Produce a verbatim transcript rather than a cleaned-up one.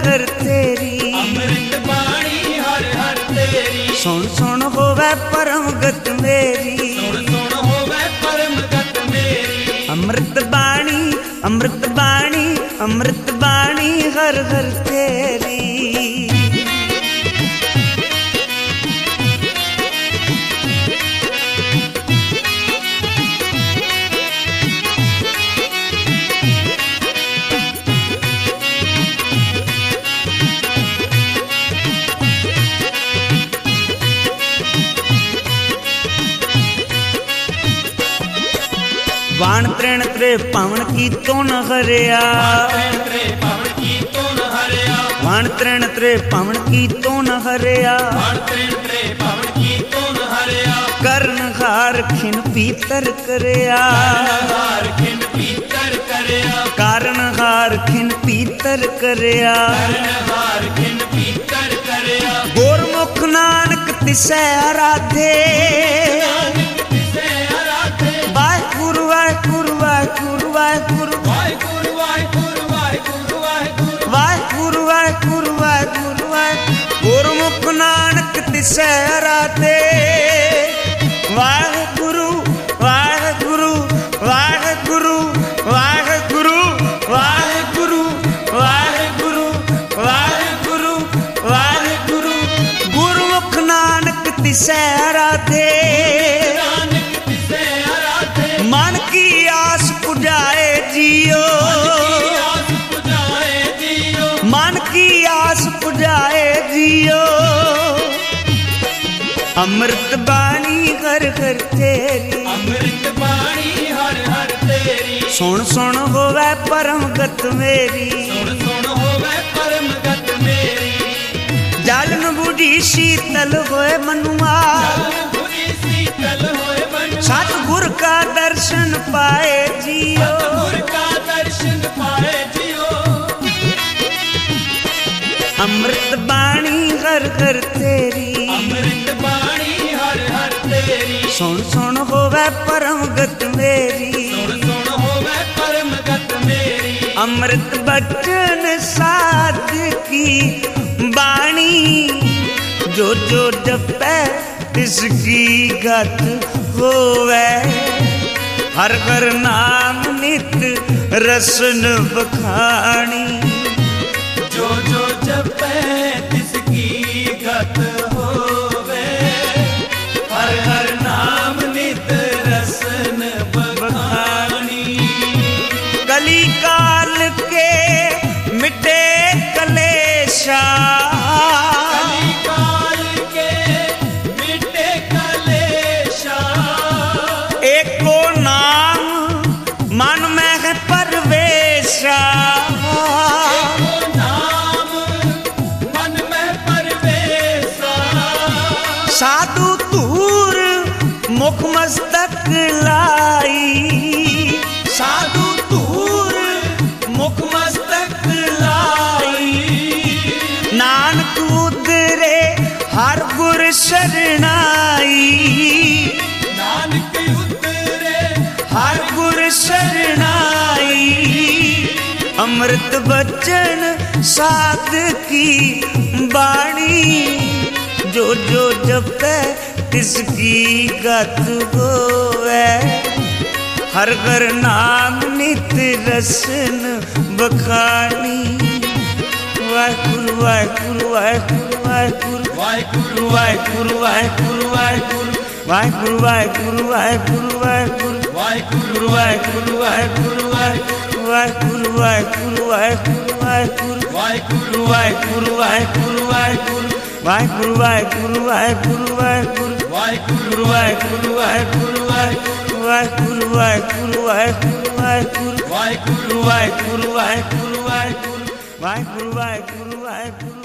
घर तेरी। ਅੰਮ੍ਰਿਤ ਬਾਣੀ ਹਰ ਹਰ ਤੇਰੀ। सुन सुन होवे परम गत मेरी। ਸੁਣ ਸੁਣ ਹੋਵੇ ਪਰਮ ਗਤ ਮੇਰੀ। अमृत बाणी अमृत बाणी अमृत बाणी घर घर तेरी। वाण त्रेण त्रे पावन की तो न हरिया। ਤ੍ਰੇਣ ਤ੍ਰੇ ਪਵਨ ਕੀ ਤੋ ਨ ਹਰਿਆ। वाण त्रेण त्रे पावन की तो न हरिया। ਵਣ ਤ੍ਰੇਣ ਤ੍ਰੇ ਪਵਨ ਕੀ ਤੋ ਨ ਹਰਿਆ। कर्ण हार खिन पीतर करया। ਹਾਰ ਖਿਨ ਪੀਤਰ ਕਰਿਆ। कारण हार खिन पीतर करया। ਕਰਨ ਹਾਰ ਖਿਨ ਪੀਤਰ ਕਰਿਆ। गोरमुख नानक तिसै आराधे। ਨਾਨਕ ਤਿਸੈ ਆਰਾਧੇ। वाहिगुरु वाहिगुरु वाहिगुरु वाहिगुरु ਵਾਹਿਗੁਰੂ ਵਾਹਿਗੁਰੂ ਵਾਹਿਗੁਰੂ ਵਾਹਿਗੁਰੂ। वाहिगुरु वाहिगुरु वाहिगुरु वाहिगुरु। गुरमुख नानक तिसै आराधे। वाहिगुरु वाहिगुरु वाहिगुरु वाहिगुरु वाहिगुरु वाहिगुरु वाहिगुरु वाहिगुरु। गुरमुख नानक तिसै आराधे। ਨਾਨਕ ਤਿਸੈ ਆਰਾਧੇ। मन की आस पुजाए जियो। ਆਸ ਪੁਜਾਏ ਜੀਓ। मन की आस पुजाए जियो। अमृत बाणी घर घर तेरी। ਅੰਮ੍ਰਿਤ ਬਾਣੀ ਹਰ ਹਰ ਤੇਰੀ। सुन सुन होवे परम गत मेरी। ਸੁਣ ਸੁਣ ਹੋਵੇ ਪਰਮ ਗਤ ਮੇਰੀ। जालन बूढ़ी शीतल होए मनुआ। ਚਰਨ ਬੁਰੀ ਸੀਤਲ ਹੋਏ ਮਨੁਆ। सतगुर का दर्शन पाए जियो। ਗੁਰ ਕਾ ਦਰਸ਼ਨ ਪਾਏ ਜਿਓ। अमृत बाणी घर घर तेरी। ਅੰਮ੍ਰਿਤ ਬਾਣੀ ਹਰ ਹਰ ਤੇਰੀ। सुन सुन होवे परम गत मेरी। ਸੁਣ ਸੁਣ ਹੋਵੇ ਪਰਮ ਗਤ ਮੇਰੀ। अमृत बचन साध की बाणी। जो जो जपै तिसकी गत होवे। हर हर नाम नित रसन बखानी। ਜੋ ਜੋ ਜਪੈ ਤਿਸ ਕੀ ਗਤ ਹੋਵੇ। ਹਰ ਹਰ ਨਾਮ ਨਿਤ ਰਸਨ ਬਖਾਨੀ। कली काल के मिटे कलेशा। ਕਲੀ ਕਾਲ ਕੇ ਮਿਟੇ ਕਲੇਸ਼ਾ। एको नाम मन में है परवेशा। एको ਨਾਮ ਮਨ ਮੈਂ ਪਰਵੇਸਾ। साधु धूर मुख मस्तक लाई। साधु धूर मुख मस्तक लाई। नानक उदरे हर गुर शरणाई। ਨਾਨਕ ਉਤਰੇ हर गुर शरणाई। अमृत बचन साध की बाणी। जो जो जपै तिसकी गत होवे। हर हर नाम नित रसन बखानी। वाहिगुरु वाहिगुरु वाहिगुरु वाहिगुरु ਵਾਹਿਗੁਰੂ वाहिगुरु वाहिगुरु वाहिगुरु वाहिगुरु वाहिगुरु वाहिगुरु वाहिगुरु ਵਾਹਿਗੁਰੂ वाहिगुरु वाहिगुरु वाहिगुरु वाहिगुरु वाहिगुरु वाहिगुरु वाहिगुरु ਵਾਹਿਗੁਰੂ वाहिगुरु वाहिगुरु वाहिगुरु वाहिगुरु वाहिगुरु वाहिगुरु वाहिगुरु ਵਾਹਿਗੁਰੂ वाहिगुरु वाहिगुरु वाहिगुरु वाहिगुरु वाहिगुरु वाहिगुरु वाहिगुरु ਵਾਹਿਗੁਰੂ वाहिगुरु वाहिगुरु वाहिगुरु वाहिगुरु वाहिगुरु वाहिगुरु वाहिगुरु